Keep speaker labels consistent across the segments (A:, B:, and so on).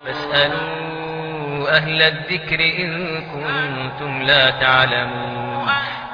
A: فاسألوا أهل الذكر إن كنتم لا تعلمون.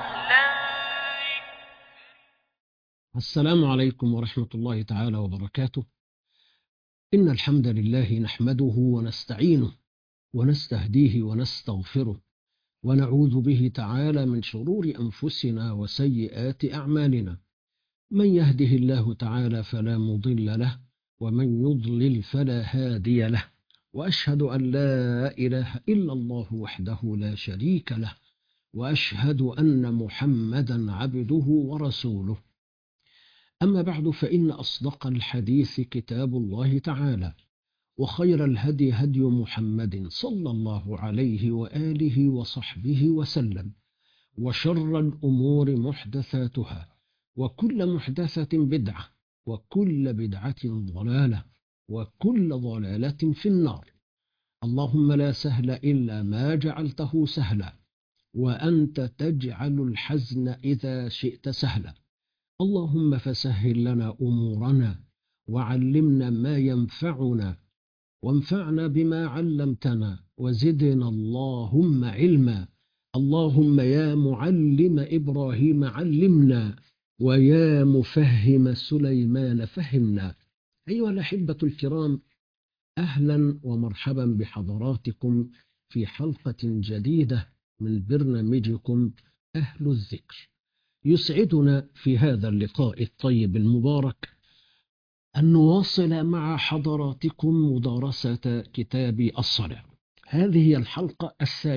B: السلام عليكم ورحمة الله تعالى وبركاته. إن الحمد لله نحمده ونستعينه ونستهديه ونستغفره ونعوذ به تعالى من شرور أنفسنا وسيئات أعمالنا. من يهده الله تعالى فلا مضل له ومن يضلل فلا هادي له، وأشهد أن لا إله إلا الله وحده لا شريك له، وأشهد أن محمدا عبده ورسوله. أما بعد، فإن أصدق الحديث كتاب الله تعالى، وخير الهدي هدي محمد صلى الله عليه وآله وصحبه وسلم، وشر الأمور محدثاتها، وكل محدثة بدعة، وكل بدعة ضلالة، وكل ضلالة في النار. اللهم لا سهل إلا ما جعلته سهلا، وأنت تجعل الحزن إذا شئت سهلا. اللهم فسهل لنا أمورنا، وعلمنا ما ينفعنا، وانفعنا بما علمتنا، وزدنا اللهم علما. اللهم يا معلم إبراهيم علمنا، ويا مفهم سليمان فهمنا. أيها الأحبة الكرام، أهلا ومرحبا بحضراتكم في حلقة جديدة من برنامجكم أهل الذكر. يسعدنا في هذا اللقاء الطيب المبارك أن نواصل مع حضراتكم مدارسة كتاب الصلاة. هذه هي الحلقة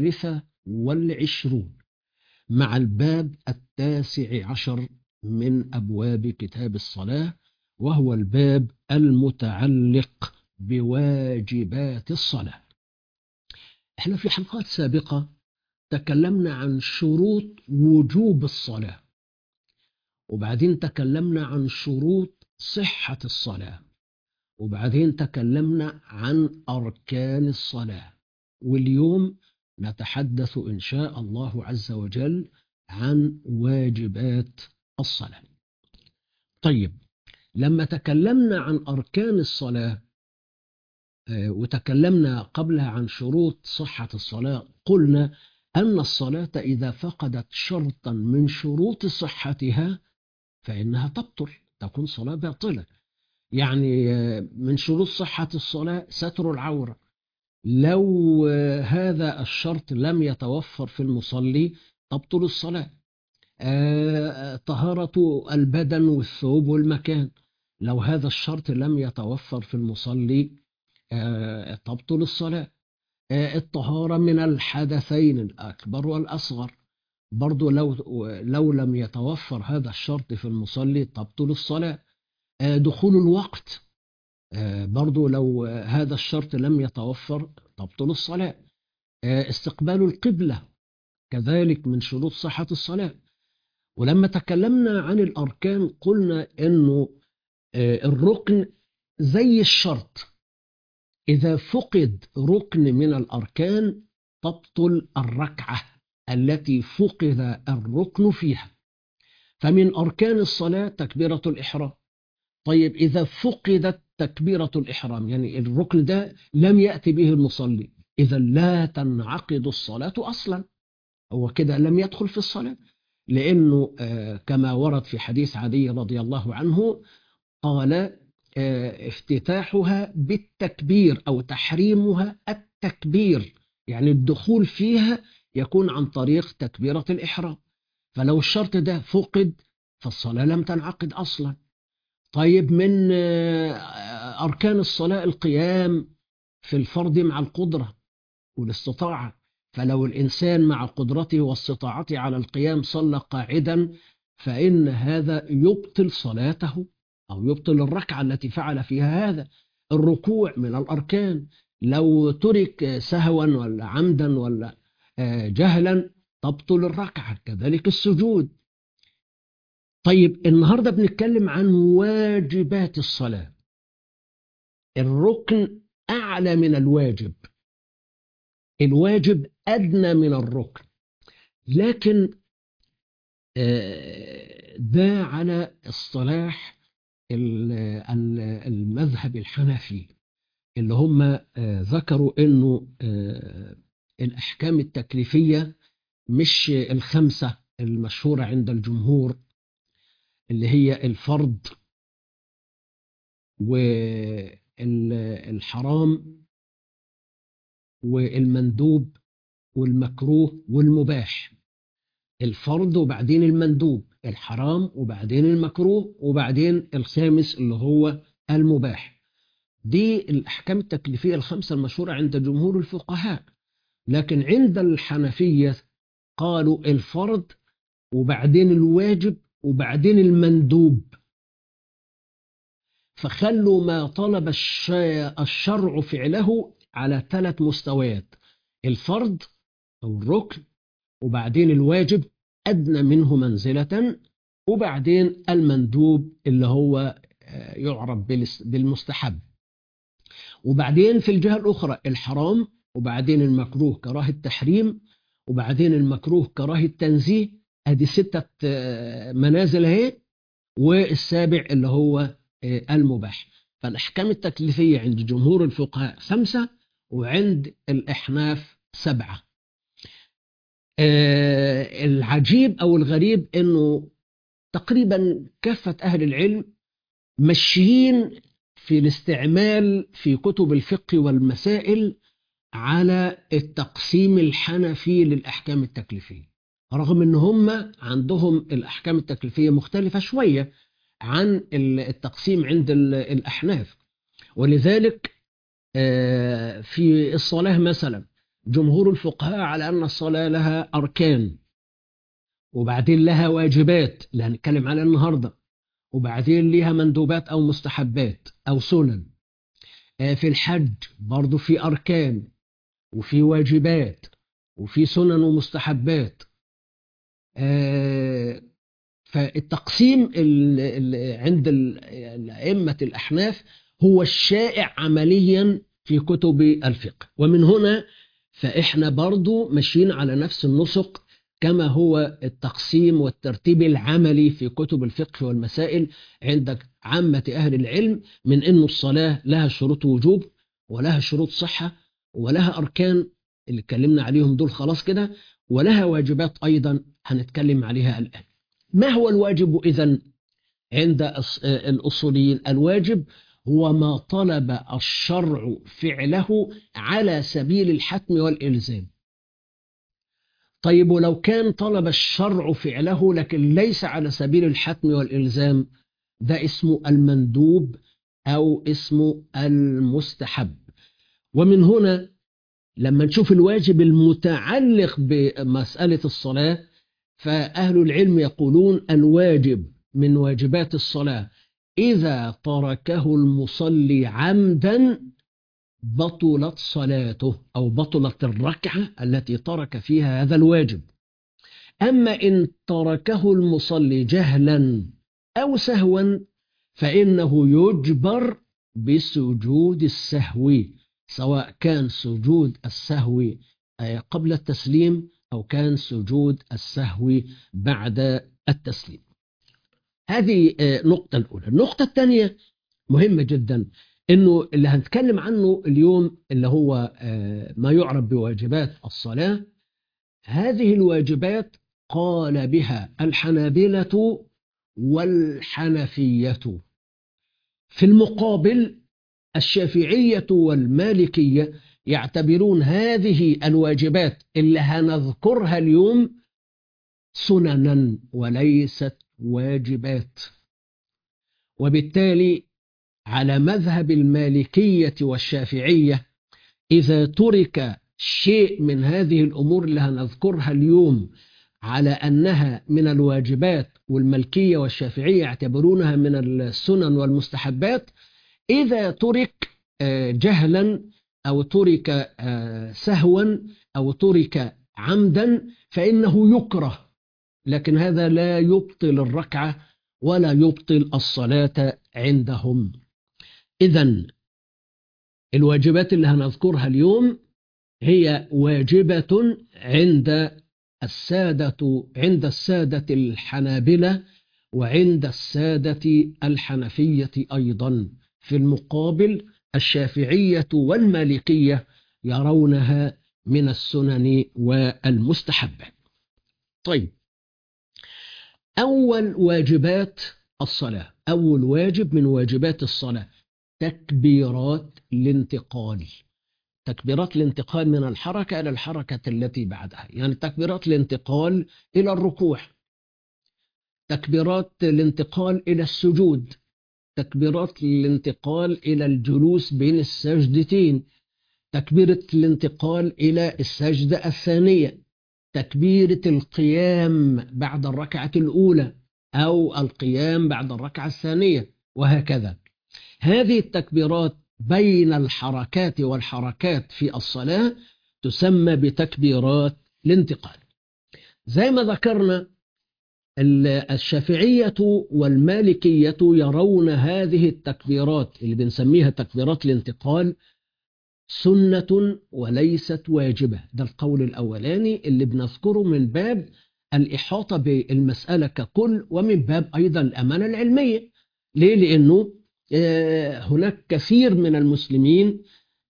B: 23 مع الباب 19 من أبواب كتاب الصلاة، وهو الباب المتعلق بواجبات الصلاة. احنا في حلقات سابقة تكلمنا عن شروط وجوب الصلاة، وبعدين تكلمنا عن شروط صحة الصلاة، وبعدين تكلمنا عن أركان الصلاة. واليوم نتحدث إن شاء الله عز وجل عن واجبات الصلاة. طيب، لما تكلمنا عن أركان الصلاة وتكلمنا قبلها عن شروط صحة الصلاة، قلنا أن الصلاة إذا فقدت شرطا من شروط صحتها فإنها تبطل، تكون صلاة باطلة. يعني من شروط صحة الصلاة ستر العورة. لو هذا الشرط لم يتوفر في المصلي تبطل الصلاة. طهارة البدن والثوب والمكان، لو هذا الشرط لم يتوفر في المصلي تبطل الصلاة. الطهارة من الحدثين الأكبر والأصغر، برضو لو لم يتوفر هذا الشرط في المصلي تبطل الصلاة. دخول الوقت، برضو لو هذا الشرط لم يتوفر تبطل الصلاة. استقبال القبلة كذلك من شروط صحة الصلاة. ولما تكلمنا عن الأركان قلنا أنه الركن زي الشرط، إذا فقد ركن من الأركان تبطل الركعة التي فقد الركن فيها. فمن أركان الصلاة تكبيرة الإحرام. طيب، إذا فقدت تكبيرة الإحرام، يعني الركن ده لم يأتي به المصلي، إذا لا تنعقد الصلاة أصلا، هو كده لم يدخل في الصلاة. لأنه كما ورد في حديث عدي رضي الله عنه قال افتتاحها بالتكبير أو تحريمها التكبير، يعني الدخول فيها يكون عن طريق تكبيرة الإحرام. فلو الشرط ده فقد فالصلاة لم تنعقد أصلا. طيب، من أركان الصلاة القيام في الفرض مع القدرة والاستطاعة. فلو الإنسان مع قدرته واستطاعته على القيام صلى قاعدا فإن هذا يبطل صلاته أو يبطل الركعة التي فعل فيها هذا. الركوع من الأركان، لو ترك سهوا ولا عمدا ولا جهلا تبطل الركعة. كذلك السجود. طيب، النهاردة بنتكلم عن واجبات الصلاة. الركن أعلى من الواجب، الواجب أدنى من الركن، لكن ده على اصطلاح المذهب الحنفي. اللي هم ذكروا إنه الأحكام التكليفية مش الخمسة المشهورة عند الجمهور، اللي هي الفرض والحرام والمندوب والمكروه والمباح. الفرض وبعدين المندوب، الحرام وبعدين المكروه وبعدين الخامس اللي هو المباح. دي الأحكام التكليفية الخمسة المشهورة عند جمهور الفقهاء. لكن عند الحنفية قالوا الفرض وبعدين الواجب وبعدين المندوب، فخلوا ما طلب الشرع فعله على 3 مستويات: الفرض أو الركن، وبعدين الواجب أدنى منه منزلة، وبعدين المندوب اللي هو يعرف بالمستحب، وبعدين في الجهة الأخرى الحرام، وبعدين المكروه كراهة التحريم، وبعدين المكروه كراهة التنزيه. أدي 6 منازل اهي، والسابع اللي هو المباح. فالأحكام التكليفية عند جمهور الفقهاء 5، وعند الأحناف 7. العجيب أو الغريب أنه تقريبا كافة أهل العلم ماشيين في الاستعمال في كتب الفقه والمسائل على التقسيم الحنفي للأحكام التكليفية، رغم أن هم عندهم الأحكام التكليفية مختلفة شوية عن التقسيم عند الأحناف. ولذلك في الصلاة مثلا جمهور الفقهاء على أن الصلاة لها أركان، وبعدين لها واجبات اللي هنتكلم عليها النهاردة، وبعدين لها مندوبات أو مستحبات أو سنن. في الحج برضو في أركان وفي واجبات وفي سنن ومستحبات. فالتقسيم عند أئمة الأحناف هو الشائع عمليا في كتب الفقه، ومن هنا فإحنا برضو ماشيين على نفس النسق كما هو التقسيم والترتيب العملي في كتب الفقه والمسائل عندك عامة أهل العلم، من أن الصلاة لها شروط وجوب ولها شروط صحة ولها أركان اللي اتكلمنا عليهم دول خلاص كده، ولها واجبات أيضا هنتكلم عليها الآن. ما هو الواجب إذن عند الأصوليين؟ الواجب هو ما طلب الشرع فعله على سبيل الحتم والإلزام. طيب ولو كان طلب الشرع فعله لكن ليس على سبيل الحتم والإلزام، ده اسمه المندوب أو اسمه المستحب. ومن هنا لما نشوف الواجب المتعلق بمسألة الصلاة، فأهل العلم يقولون الواجب من واجبات الصلاة إذا تركه المصلي عمدا بطلت صلاته أو بطلت الركعة التي ترك فيها هذا الواجب. أما إن تركه المصلي جهلا أو سهوا فإنه يجبر بسجود السهو، سواء كان سجود السهو قبل التسليم أو كان سجود السهو بعد التسليم. هذه نقطة الأولى. النقطة الثانية مهمة جدا، إنه اللي هنتكلم عنه اليوم اللي هو ما يعرف بواجبات الصلاة. هذه الواجبات قال بها الحنابلة والحنفية. في المقابل الشافعية والمالكية يعتبرون هذه الواجبات اللي هنذكرها اليوم سننا وليست واجبات. وبالتالي على مذهب المالكية والشافعية إذا ترك شيء من هذه الأمور اللي هنذكرها اليوم على أنها من الواجبات، والمالكية والشافعية يعتبرونها من السنن والمستحبات، إذا ترك جهلا أو ترك سهوا أو ترك عمدا فإنه يكره، لكن هذا لا يبطل الركعة ولا يبطل الصلاة عندهم. إذن الواجبات اللي هنذكرها اليوم هي واجبة عند السادة الحنابلة وعند السادة الحنفية أيضا. في المقابل الشافعية والمالكية يرونها من السنن والمستحبات. طيب، أول واجبات الصلاة، أول واجب من واجبات الصلاة تكبيرات الانتقال. تكبيرات الانتقال من الحركة إلى الحركة التي بعدها، يعني تكبيرات الانتقال إلى الركوع، تكبيرات الانتقال إلى السجود، تكبيرات الانتقال إلى الجلوس بين السجدتين، تكبيرة الانتقال إلى السجدة الثانية، تكبيرة القيام بعد الركعة الأولى أو القيام بعد الركعة الثانية، وهكذا. هذه التكبيرات بين الحركات والحركات في الصلاة تسمى بتكبيرات الانتقال. زي ما ذكرنا، الشافعية والمالكية يرون هذه التكبيرات اللي بنسميها تكبيرات الانتقال سنة وليست واجبة. ده القول الأولاني اللي بنذكره من باب الإحاطة بالمسألة ككل، ومن باب أيضا الأمانة العلمية. ليه؟ لأنه هناك كثير من المسلمين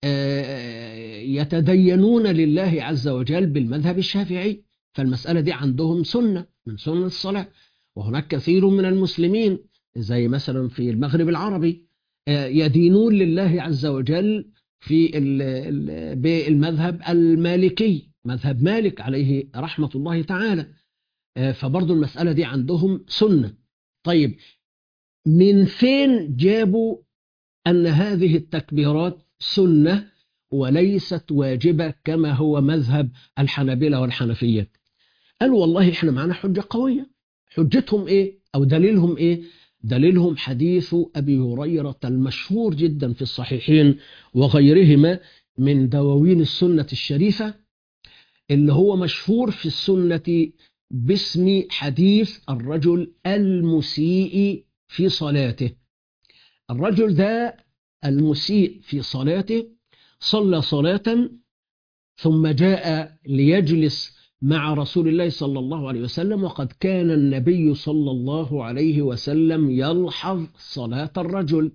B: يتدينون لله عز وجل بالمذهب الشافعي، فالمسألة دي عندهم سنة من سنن الصلاة. وهناك كثير من المسلمين زي مثلا في المغرب العربي يدينون لله عز وجل في بالمذهب المالكي، مذهب مالك عليه رحمة الله تعالى، فبرضو المسألة دي عندهم سنة. طيب، من فين جابوا أن هذه التكبيرات سنة وليست واجبة كما هو مذهب الحنابلة والحنفية؟ قالوا والله احنا معنا حجة قوية. حجتهم ايه او دليلهم ايه؟ دليلهم حديث أبي هريرة المشهور جدا في الصحيحين وغيرهما من دواوين السنة الشريفة، اللي هو مشهور في السنة باسم حديث الرجل المسيء في صلاته. الرجل ده المسيء في صلاته صلى صلاة ثم جاء ليجلس مع رسول الله صلى الله عليه وسلم، وقد كان النبي صلى الله عليه وسلم يلحظ صلاة الرجل،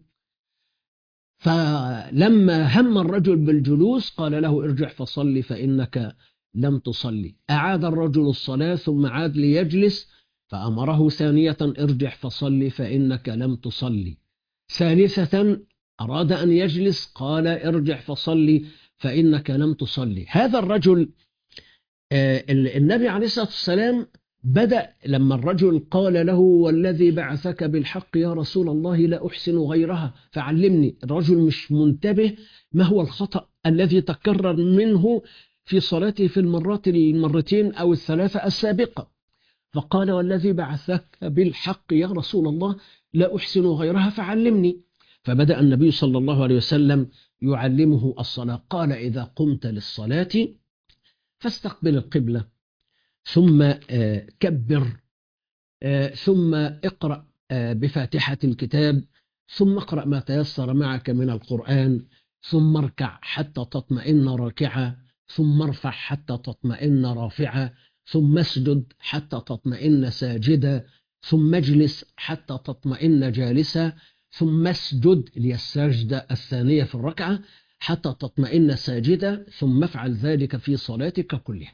B: فلما هم الرجل بالجلوس قال له ارجع فصلي فإنك لم تصلي. أعاد الرجل الصلاة ثم عاد ليجلس فأمره ثانية ارجع فصلي فإنك لم تصلي. ثالثة أراد أن يجلس قال ارجع فصلي فإنك لم تصلي. هذا الرجل النبي عليه الصلاة والسلام بدأ لما الرجل قال له والذي بعثك بالحق يا رسول الله لا أحسن غيرها فعلمني. الرجل مش منتبه ما هو الخطأ الذي تكرر منه في صلاته في المرتين أو الثلاثة السابقة، فقال والذي بعثك بالحق يا رسول الله لا أحسن غيرها فعلمني. فبدأ النبي صلى الله عليه وسلم يعلمه الصلاة. قال إذا قمت للصلاة فاستقبل القبلة، ثم كبر، ثم اقرأ بفاتحة الكتاب، ثم اقرأ ما تيسر معك من القرآن، ثم اركع حتى تطمئن راكعا، ثم ارفع حتى تطمئن رافعا، ثم اسجد حتى تطمئن ساجدا، ثم اجلس حتى تطمئن جالسا، ثم اسجد للسجدة الثانية في الركعة حتى تطمئن ساجدا، ثم افعل ذلك في صلاتك كلها.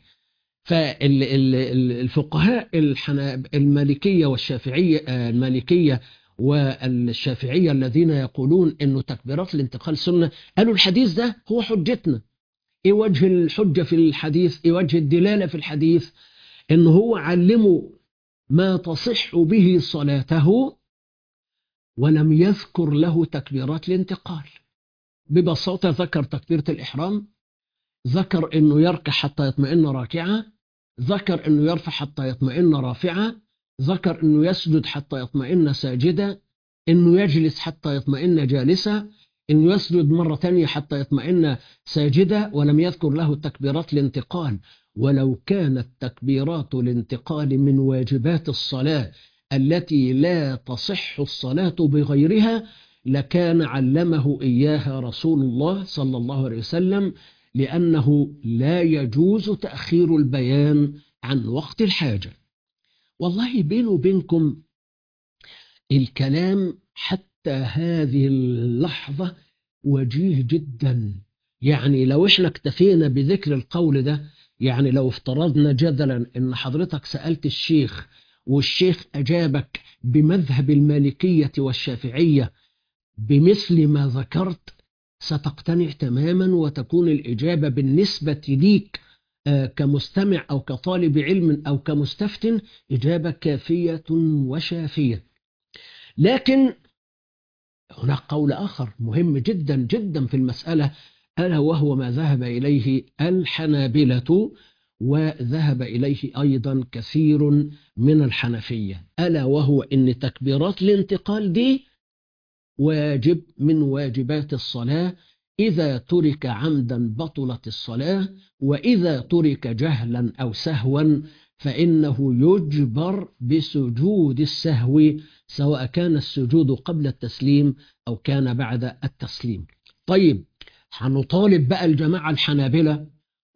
B: فالفقهاء المالكية والشافعية، المالكية والشافعية الذين يقولون أنه تكبيرات الانتقال سنة، قالوا الحديث ده هو حجتنا. إيه وجه الحجة في الحديث؟ إيه وجه الدلالة في الحديث؟ أنه هو علمه ما تصح به صلاته ولم يذكر له تكبيرات الانتقال. ببساطة ذكر تكبيرة الإحرام، ذكر أنه يركع حتى يطمئن راكعا، ذكر أنه يرفع حتى يطمئن رافعا، ذكر أنه يسجد حتى يطمئن ساجدا، أنه يجلس حتى يطمئن جالسا، أنه يسجد مرة تانية حتى يطمئن ساجدا، ولم يذكر له تكبيرات الانتقال. ولو كانت تكبيرات الانتقال من واجبات الصلاة التي لا تصح الصلاة بغيرها لكان علمه إياها رسول الله صلى الله عليه وسلم، لأنه لا يجوز تأخير البيان عن وقت الحاجة. والله بيني وبينكم الكلام حتى هذه اللحظة وجيه جدا. يعني لو احنا اكتفينا بذكر القول ده، يعني لو افترضنا جدلا ان حضرتك سألت الشيخ والشيخ أجابك بمذهب المالكية والشافعية بمثل ما ذكرت، ستقتنع تماما، وتكون الإجابة بالنسبة ليك كمستمع أو كطالب علم أو كمستفتن إجابة كافية وشافية. لكن هناك قول آخر مهم جدا جدا في المسألة، ألا وهو ما ذهب إليه الحنابلة، وذهب إليه أيضا كثير من الحنفية، ألا وهو أن تكبيرات الانتقال دي واجب من واجبات الصلاة. إذا ترك عمدا بطلت الصلاة، وإذا ترك جهلا أو سهوا فإنه يجبر بسجود السهو، سواء كان السجود قبل التسليم أو كان بعد التسليم. طيب، هنطالب بقى الجماعة الحنابلة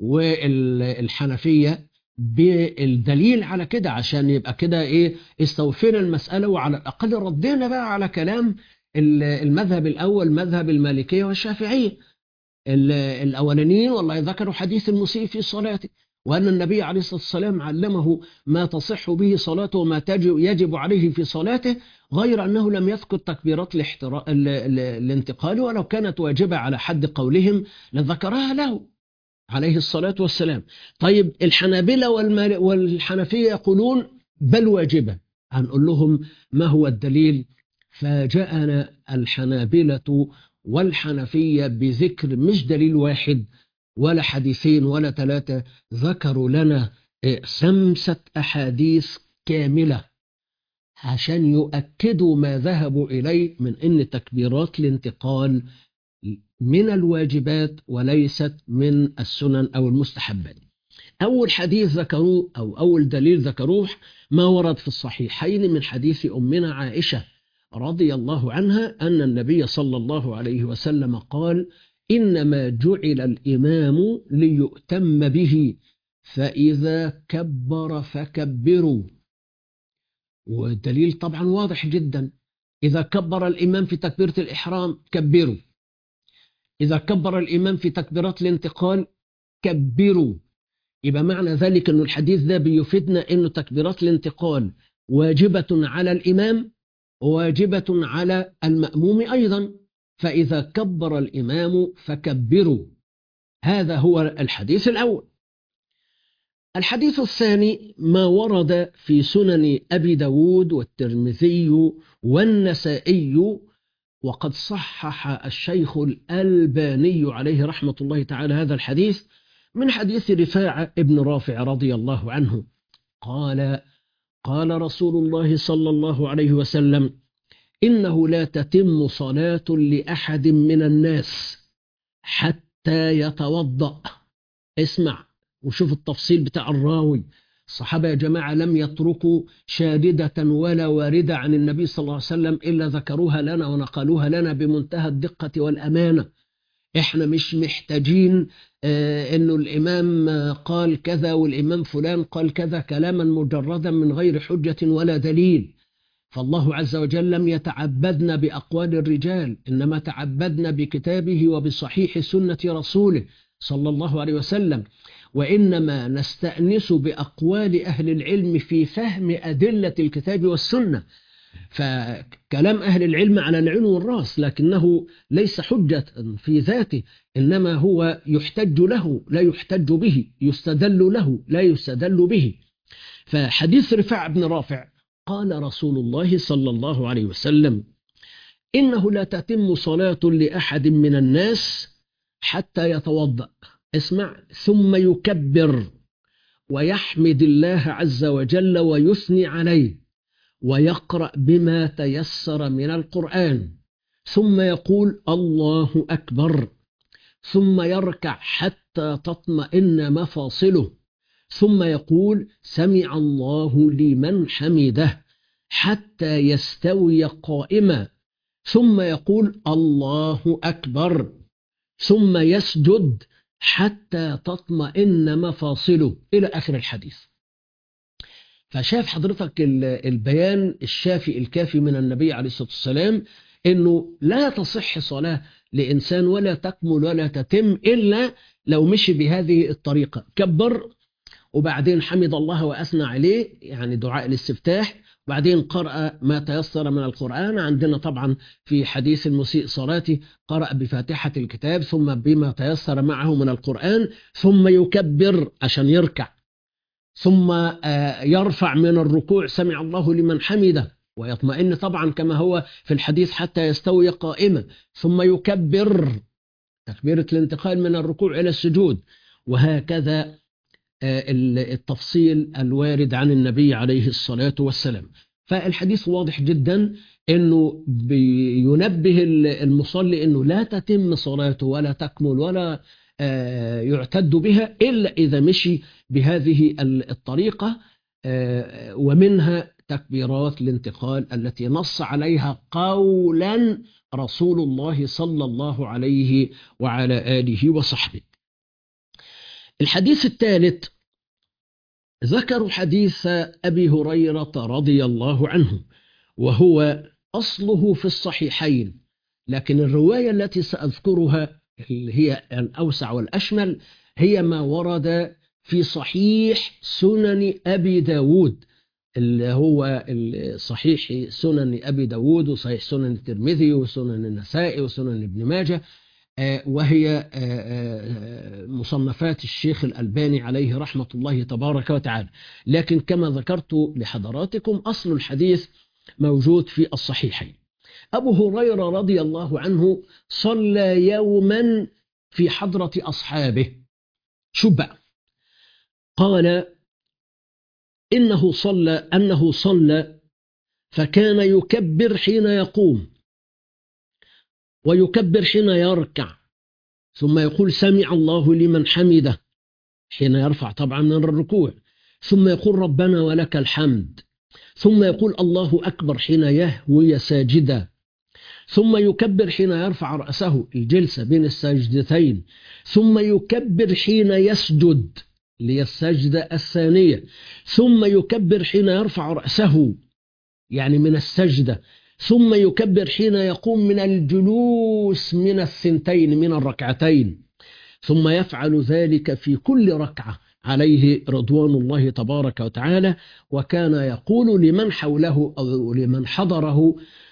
B: والحنفية بالدليل على كده، عشان يبقى كده استوفينا المسألة، وعلى الأقل ردينا بقى على كلام المذهب الأول، مذهب المالكية والشافعية. الأولانيين والله ذكروا حديث المسيء في صلاته، وأن النبي عليه الصلاة والسلام علمه ما تصح به صلاته وما يجب عليه في صلاته، غير أنه لم يذكر تكبيرات الانتقال، ولو كانت واجبة على حد قولهم لذكرها له عليه الصلاة والسلام. طيب، الحنابلة والحنفية يقولون بل واجبة. هنقول لهم ما هو الدليل؟ فجاءنا الحنابلة والحنفية بذكر مش دليل واحد ولا حديثين ولا ثلاثة، ذكروا لنا 5 أحاديث كاملة عشان يؤكدوا ما ذهبوا إليه من أن تكبيرات الانتقال من الواجبات وليست من السنن أو المستحبات. أول حديث ذكروه أو أول دليل ذكروه ما ورد في الصحيحين من حديث أمنا عائشة رضي الله عنها أن النبي صلى الله عليه وسلم قال: إنما جعل الإمام ليؤتم به، فإذا كبر فكبروا. والدليل طبعا واضح جدا، إذا كبر الإمام في تكبيرة الإحرام كبروا، إذا كبر الإمام في تكبيرات الانتقال كبروا. يبقى معنى ذلك أن الحديث ده بيفيدنا أن تكبيرات الانتقال واجبة على الإمام وواجبة على المأموم أيضا، فإذا كبر الإمام فكبروا. هذا هو الحديث الأول. الحديث الثاني ما ورد في سنن أبي داود والترمذي والنسائي، وقد صحح الشيخ الألباني عليه رحمة الله تعالى هذا الحديث، من حديث رفاعة ابن رافع رضي الله عنه قال: قال رسول الله صلى الله عليه وسلم: إنه لا تتم صلاة لأحد من الناس حتى يتوضأ. اسمع وشوف التفصيل بتاع الراوي. الصحابة يا جماعة لم يتركوا شاردة ولا واردة عن النبي صلى الله عليه وسلم إلا ذكروها لنا ونقلوها لنا بمنتهى الدقة والأمانة. احنا مش محتاجين انه الامام قال كذا والامام فلان قال كذا كلاما مجردا من غير حجة ولا دليل. فالله عز وجل لم يتعبدنا بأقوال الرجال، إنما تعبدنا بكتابه وبصحيح سنة رسوله صلى الله عليه وسلم، وإنما نستأنس بأقوال أهل العلم في فهم أدلة الكتاب والسنة. فكلام أهل العلم على العين والرأس، لكنه ليس حجة في ذاته، إنما هو يحتج له لا يحتج به، يستدل له لا يستدل به. فحديث رفاعة بن رافع قال رسول الله صلى الله عليه وسلم: إنه لا تتم صلاة لأحد من الناس حتى يتوضأ، اسمع، ثم يكبر ويحمد الله عز وجل ويثني عليه ويقرأ بما تيسر من القرآن، ثم يقول الله أكبر، ثم يركع حتى تطمئن مفاصله، ثم يقول سمع الله لمن حمده حتى يستوي قائما، ثم يقول الله أكبر، ثم يسجد حتى تطمئن مفاصله، إلى آخر الحديث. فشاف حضرتك البيان الشافي الكافي من النبي عليه الصلاة والسلام، إنه لا تصح صلاة لإنسان ولا تكمل ولا تتم إلا لو مشي بهذه الطريقة. كبر وبعدين حمد الله وأثنى عليه، يعني دعاء الاستفتاح، وبعدين قرأ ما تيسر من القرآن. عندنا طبعا في حديث المسيء صلاته قرأ بفاتحة الكتاب ثم بما تيسر معه من القرآن، ثم يكبر عشان يركع، ثم يرفع من الركوع سمع الله لمن حمده، ويطمئن طبعا كما هو في الحديث حتى يستوي قائما، ثم يكبر تكبيرة الانتقال من الركوع إلى السجود. وهكذا التفصيل الوارد عن النبي عليه الصلاة والسلام. فالحديث واضح جدا أنه بينبه المصلي أنه لا تتم صلاته ولا تكمل ولا يعتد بها إلا إذا مشي بهذه الطريقة، ومنها تكبيرات الانتقال التي نص عليها قولا رسول الله صلى الله عليه وعلى آله وصحبه. الحديث الثالث ذكر حديث أبي هريرة رضي الله عنه، وهو أصله في الصحيحين، لكن الرواية التي سأذكرها اللي هي الأوسع والأشمل هي ما ورد في صحيح سنن أبي داود، اللي هو صحيح سنن أبي داود وصحيح سنن الترمذي وسنن النسائي وسنن ابن ماجه، وهي مصنفات الشيخ الألباني عليه رحمة الله تبارك وتعالى. لكن كما ذكرت لحضراتكم أصل الحديث موجود في الصحيحين. أبو هريرة رضي الله عنه صلى يوما في حضرة أصحابه. شو بقى؟ قال أنه صلى فكان يكبر حين يقوم ويكبر حين يركع، ثم يقول سمع الله لمن حمده حين يرفع طبعا من الركوع، ثم يقول ربنا ولك الحمد، ثم يقول الله أكبر حين يهوي ساجدا، ثم يكبر حين يرفع رأسه الجلسة بين السجدتين، ثم يكبر حين يسجد للسجدة الثانية، ثم يكبر حين يرفع رأسه يعني من السجدة، ثم يكبر حين يقوم من الجلوس من الثنتين من الركعتين، ثم يفعل ذلك في كل ركعة عليه رضوان الله تبارك وتعالى. وكان يقول لمن حوله أو لمن حضره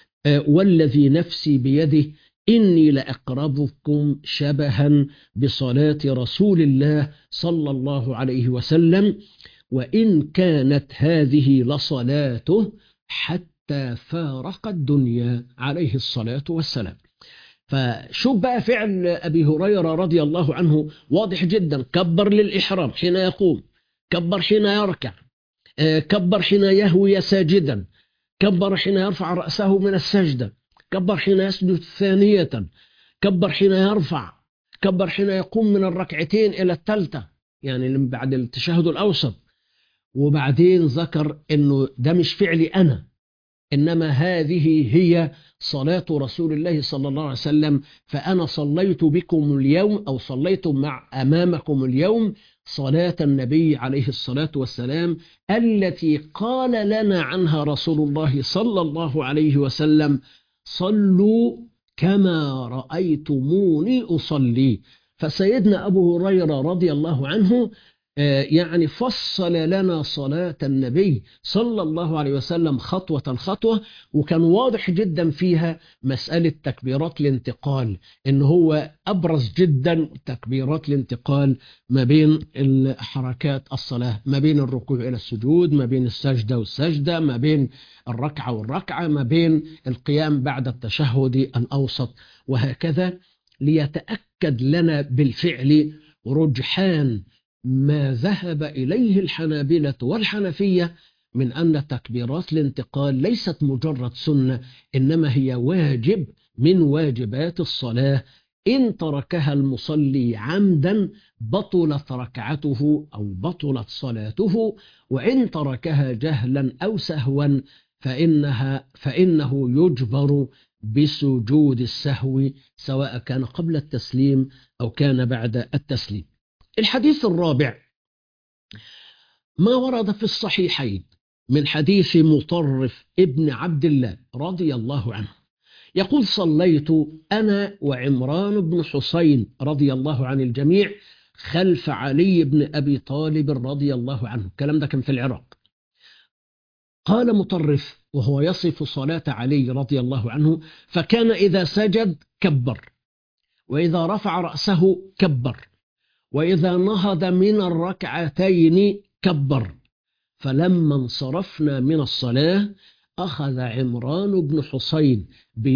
B: والذي نفسي بيده إني لأقربكم شبها بصلاة رسول الله صلى الله عليه وسلم، وإن كانت هذه لصلاته حتى فارق الدنيا عليه الصلاة والسلام. فشوف بقى فعل أبي هريرة رضي الله عنه واضح جدا. كبر للإحرام حين يقوم، كبر حين يركع، كبر حين يهوي ساجدا، كبر حين يرفع رأسه من السجدة، كبر حين يسجد ثانية، كبر حين يرفع، كبر حين يقوم من الركعتين إلى الثالثة يعني بعد التشهد الأوسط. وبعدين ذكر أنه ده مش فعلي أنا، إنما هذه هي صلاة رسول الله صلى الله عليه وسلم، فأنا صليت بكم اليوم أو صليت أمامكم اليوم صلاة النبي عليه الصلاة والسلام التي قال لنا عنها رسول الله صلى الله عليه وسلم صلوا كما رأيتموني أصلي. فسيدنا أبو هريرة رضي الله عنه يعني فصل لنا صلاة النبي صلى الله عليه وسلم خطوة خطوة، وكان واضح جدا فيها مسألة تكبيرات الانتقال، إن هو أبرز جدا تكبيرات الانتقال ما بين حركات الصلاة، ما بين الركوع إلى السجود، ما بين السجدة والسجدة، ما بين الركعة والركعة، ما بين القيام بعد التشهد الأوسط، وهكذا ليتأكد لنا بالفعل رجحان ما ذهب إليه الحنابلة والحنفية من أن تكبيرات الانتقال ليست مجرد سنة، إنما هي واجب من واجبات الصلاة. إن تركها المصلي عمدا بطلت ركعته أو بطلت صلاته، وإن تركها جهلا أو سهوا فإنه يجبر بسجود السهو سواء كان قبل التسليم أو كان بعد التسليم. الحديث الرابع ما ورد في الصحيحين من حديث مطرف ابن عبد الله رضي الله عنه، يقول صليت أنا وعمران بن حسين رضي الله عن الجميع خلف علي بن أبي طالب رضي الله عنه. الكلام ده كان في العراق. قال مطرف وهو يصف صلاة علي رضي الله عنه: فكان إذا سجد كبر، وإذا رفع رأسه كبر، وإذا نهض من الركعتين كبر. فلما انصرفنا من الصلاة أخذ عمران بن حسين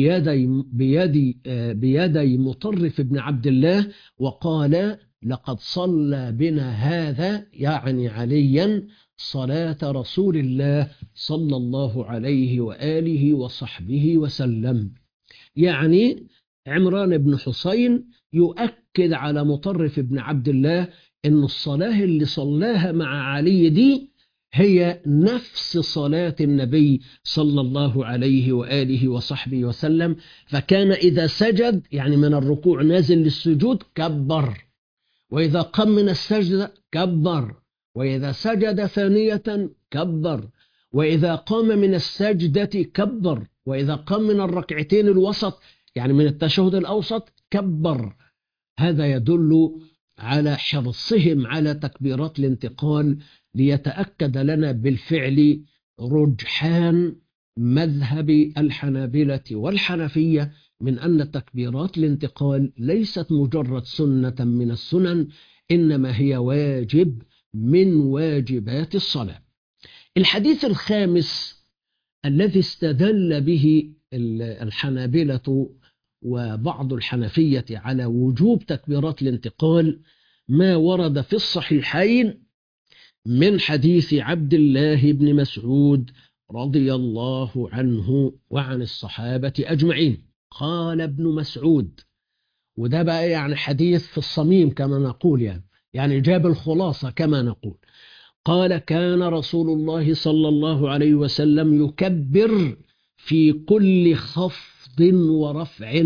B: بيدي مطرف بن عبد الله وقال: لقد صلى بنا هذا، يعني عليا، صلاة رسول الله صلى الله عليه وآله وصحبه وسلم. يعني عمران بن حسين يؤكد على مطرف بن عبد الله أن الصلاة اللي صلاها مع علي دي هي نفس صلاة النبي صلى الله عليه وآله وصحبه وسلم. فكان إذا سجد، يعني من الركوع نازل للسجود، كبر، وإذا قام من السجدة كبر، وإذا سجد ثانية كبر، وإذا قام من السجدة كبر، وإذا قام من الركعتين الوسط، يعني من التشهد الأوسط، كبر. هذا يدل على حرصهم على تكبيرات الانتقال، ليتأكد لنا بالفعل رجحان مذهب الحنابلة والحنفية من أن تكبيرات الانتقال ليست مجرد سنة من السنن، إنما هي واجب من واجبات الصلاة. الحديث الخامس الذي استدل به الحنابلة وبعض الحنفية على وجوب تكبيرات الانتقال ما ورد في الصحيحين من حديث عبد الله بن مسعود رضي الله عنه وعن الصحابة أجمعين. قال ابن مسعود، وده بقى يعني حديث في الصميم كما نقول، يعني جاب الخلاصة كما نقول. قال: كان رسول الله صلى الله عليه وسلم يكبر في كل خفض ورفع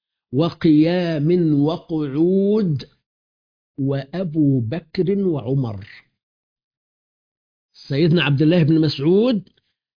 B: وقيام وقعود، وأبو بكر وعمر. سيدنا عبد الله بن مسعود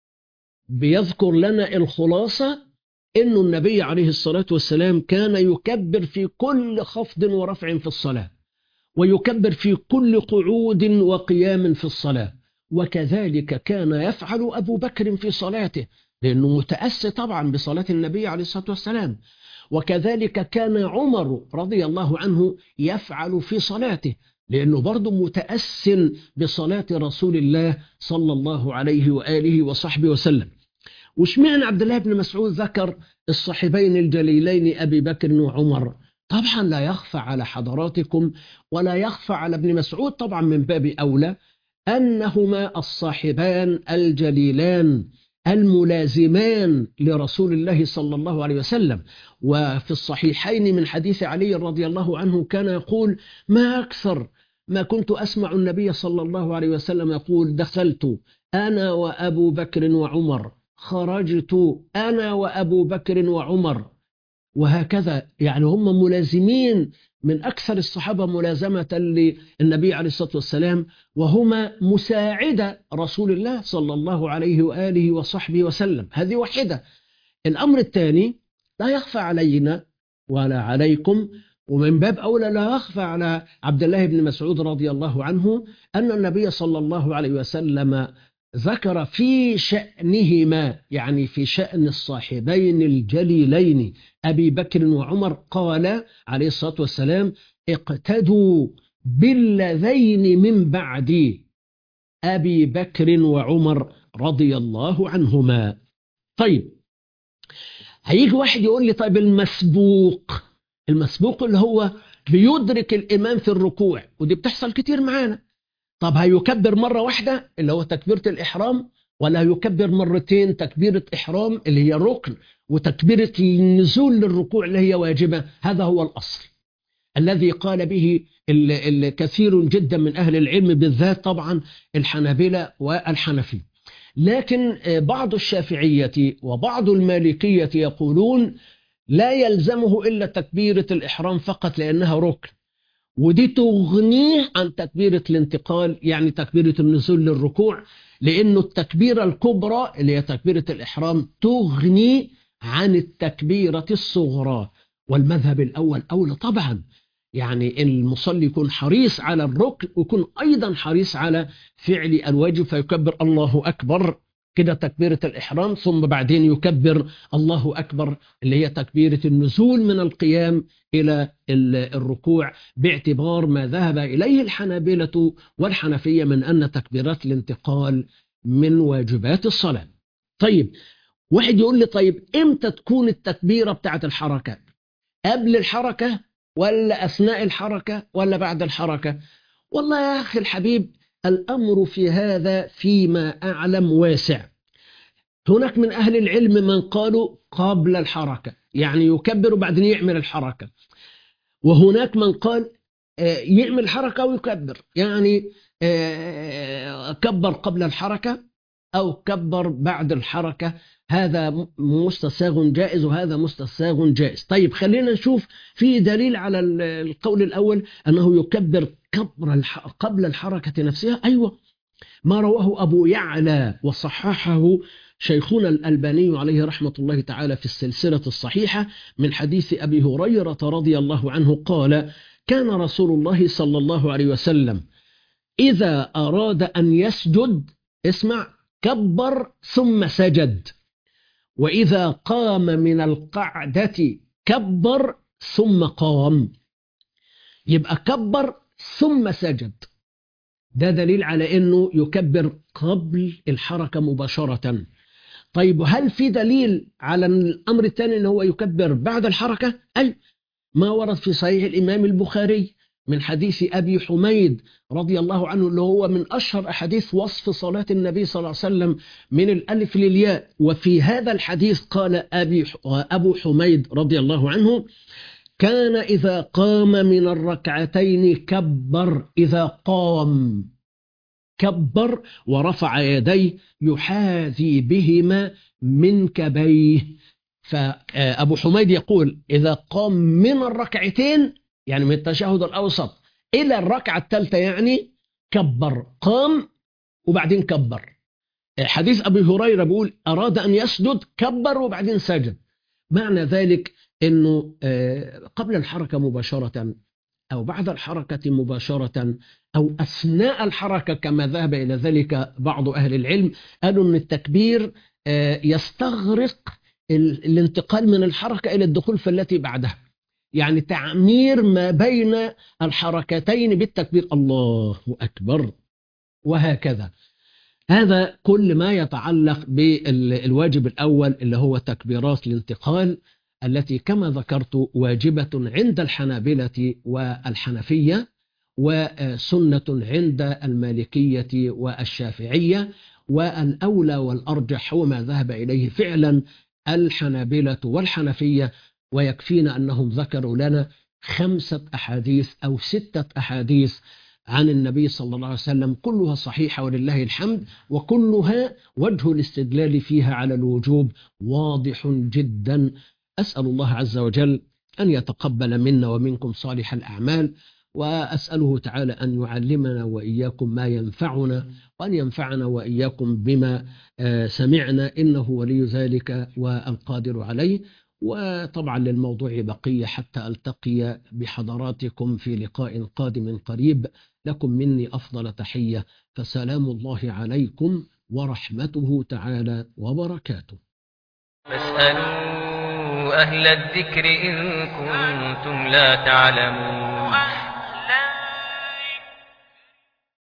B: بيذكر لنا الخلاصة إن النبي عليه الصلاة والسلام كان يكبر في كل خفض ورفع في الصلاة، ويكبر في كل قعود وقيام في الصلاة، وكذلك كان يفعل أبو بكر في صلاته، لأنه متأسي طبعا بصلاة النبي عليه الصلاة والسلام. وكذلك كان عمر رضي الله عنه يفعل في صلاته، لأنه برضه متأس بصلاة رسول الله صلى الله عليه وآله وصحبه وسلم. وشمعنا عبد الله بن مسعود ذكر الصحابين الجليلين أبي بكر وعمر؟ طبعا لا يخفى على حضراتكم ولا يخفى على ابن مسعود طبعا من باب أولى أنهما الصاحبان الجليلان الملازمان لرسول الله صلى الله عليه وسلم. وفي الصحيحين من حديث علي رضي الله عنه كان يقول: ما أكثر ما كنت أسمع النبي صلى الله عليه وسلم يقول: دخلت أنا وأبو بكر وعمر، خرجت أنا وأبو بكر وعمر. وهكذا يعني هم ملازمين، من أكثر الصحابة ملازمة للنبي عليه الصلاة والسلام، وهما مساعدة رسول الله صلى الله عليه وآله وصحبه وسلم. هذه واحدة. الأمر الثاني لا يخفى علينا ولا عليكم، ومن باب أولى لا يخفى على عبد الله بن مسعود رضي الله عنه، أن النبي صلى الله عليه وسلم ذكر في شأنهما، يعني في شأن الصاحبين الجليلين أبي بكر وعمر، قال عليه الصلاة والسلام: اقتدوا بالذين من بعدي، أبي بكر وعمر رضي الله عنهما. طيب، هيجي واحد يقول لي: طيب المسبوق اللي هو بيدرك الإمام في الركوع، ودي بتحصل كتير معانا، طب هيكبر مرة واحدة اللي هو تكبيرة الإحرام، ولا يكبر مرتين تكبيرة إحرام اللي هي ركن، وتكبيرة النزول للركوع اللي هي واجبة؟ هذا هو الأصل الذي قال به الكثير جدا من أهل العلم، بالذات طبعا الحنابلة والحنفي. لكن بعض الشافعية وبعض المالكية يقولون لا يلزمه إلا تكبيرة الإحرام فقط لأنها ركن، ودي تغنيه عن تكبيرة الانتقال، يعني تكبيرة النزول للركوع، لأنه التكبيرة الكبرى اللي هي تكبيرة الإحرام تغني عن التكبيرة الصغرى. والمذهب الأول أولى طبعا، يعني المصلي يكون حريص على الركن ويكون أيضا حريص على فعل الواجب، فيكبر الله أكبر كده تكبيرة الإحرام، ثم بعدين يكبر الله أكبر اللي هي تكبيرة النزول من القيام إلى الركوع، باعتبار ما ذهب إليه الحنابلة والحنفية من أن تكبيرات الانتقال من واجبات الصلاة. طيب واحد يقول لي طيب إمتى تكون التكبيرة بتاعت الحركة؟ قبل الحركة ولا أثناء الحركة ولا بعد الحركة؟ والله يا أخي الحبيب الأمر في هذا فيما أعلم واسع. هناك من أهل العلم من قالوا قبل الحركة، يعني يكبر وبعدين يعمل الحركة، وهناك من قال يعمل حركة ويكبر، يعني كبر قبل الحركة أو كبر بعد الحركة. هذا مستساغ جائز وهذا مستساغ جائز. طيب خلينا نشوف في دليل على القول الأول أنه يكبر قبل الحركة نفسها. أيوة، ما رواه أبو يعلى وصححه شيخنا الألباني عليه رحمة الله تعالى في السلسلة الصحيحة من حديث أبي هريرة رضي الله عنه قال: كان رسول الله صلى الله عليه وسلم إذا أراد أن يسجد، اسمع، كبر ثم سجد، وإذا قام من القعدة كبر ثم قام. يبقى كبر ثم سجد، ده دليل على أنه يكبر قبل الحركة مباشرة. طيب هل في دليل على الأمر الثاني أنه هو يكبر بعد الحركة؟ أي ما ورد في صحيح الإمام البخاري من حديث أبي حميد رضي الله عنه، اللي هو من أشهر أحاديث وصف صلاة النبي صلى الله عليه وسلم من الألف للياء. وفي هذا الحديث قال أبو حميد رضي الله عنه: كان إذا قام من الركعتين كبر، إذا قام كبر ورفع يديه يحاذي بهما منكبيه. فأبو حميد يقول إذا قام من الركعتين، يعني من التشهد الأوسط إلى الركعة الثالثة، يعني كبر، قام وبعدين كبر. حديث أبي هريرة بيقول أراد أن يسجد كبر وبعدين سجد. معنى ذلك أنه قبل الحركة مباشرة أو بعد الحركة مباشرة أو أثناء الحركة كما ذهب إلى ذلك بعض أهل العلم، قالوا أن التكبير يستغرق الانتقال من الحركة إلى الدخول في التي بعدها، يعني تعمير ما بين الحركتين بالتكبير الله أكبر وهكذا. هذا كل ما يتعلق بالواجب الأول اللي هو تكبيرات الانتقال، التي كما ذكرت واجبة عند الحنابلة والحنفية وسنة عند المالكية والشافعية، والأولى والأرجح هو ما ذهب إليه فعلا الحنابلة والحنفية. ويكفينا أنهم ذكروا لنا 5 أحاديث أو 6 أحاديث عن النبي صلى الله عليه وسلم، كلها صحيحة ولله الحمد، وكلها وجه الاستدلال فيها على الوجوب واضح جدا. أسأل الله عز وجل أن يتقبل منا ومنكم صالح الأعمال، وأسأله تعالى أن يعلمنا وإياكم ما ينفعنا، وأن ينفعنا وإياكم بما سمعنا، إنه ولي ذلك والقادر عليه. وطبعا للموضوع بقية حتى ألتقي بحضراتكم في لقاء قادم قريب. لكم مني أفضل تحية، فسلام الله عليكم ورحمته تعالى وبركاته.
A: فاسألوا أهل الذكر إن كنتم لا تعلمون.